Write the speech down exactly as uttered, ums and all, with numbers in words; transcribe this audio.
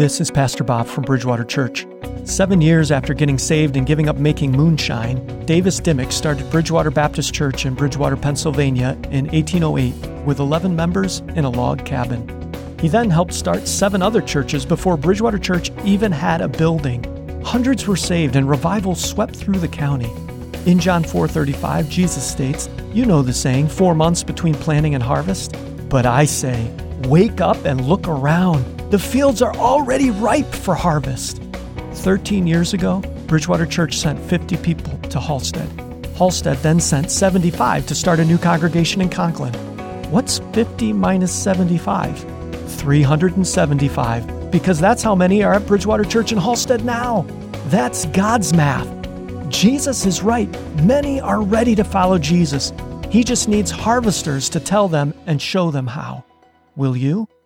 This is Pastor Bob from Bridgewater Church. Seven years after getting saved and giving up making moonshine, Davis Dimmick started Bridgewater Baptist Church in Bridgewater, Pennsylvania in eighteen oh eight with eleven members in a log cabin. He then helped start seven other churches before Bridgewater Church even had a building. Hundreds were saved and revival swept through the county. In John four thirty-five, Jesus states, you know the saying, four months between planting and harvest. But I say, wake up and look around. The fields are already ripe for harvest. Thirteen years ago, Bridgewater Church sent fifty people to Halstead. Halstead then sent seventy-five to start a new congregation in Conklin. What's fifty minus seventy-five? three hundred seventy-five, because that's how many are at Bridgewater Church in Halstead now. That's God's math. Jesus is right. Many are ready to follow Jesus. He just needs harvesters to tell them and show them how. Will you?